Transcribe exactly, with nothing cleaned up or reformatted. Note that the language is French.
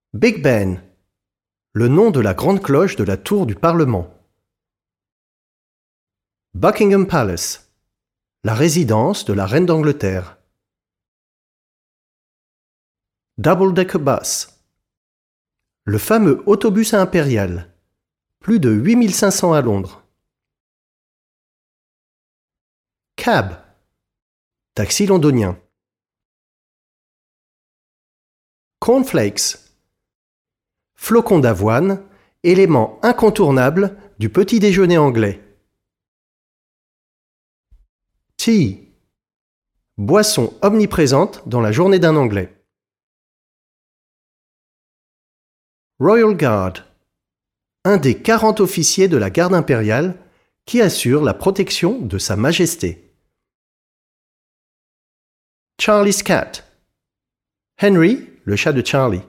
Big Ben, le nom de la grande cloche de la tour du Parlement. Buckingham Palace, la résidence de la reine d'Angleterre. Double-decker bus, le fameux autobus impérial, plus de huit mille cinq cents à Londres. Cab, taxi londonien. Cornflakes, flocons d'avoine, élément incontournable du petit déjeuner anglais. Tea, boisson omniprésente dans la journée d'un Anglais. Royal Guard, un des quarante officiers de la garde impériale qui assure la protection de Sa Majesté. Charlie's Cat, Henry, le chat de Charlie.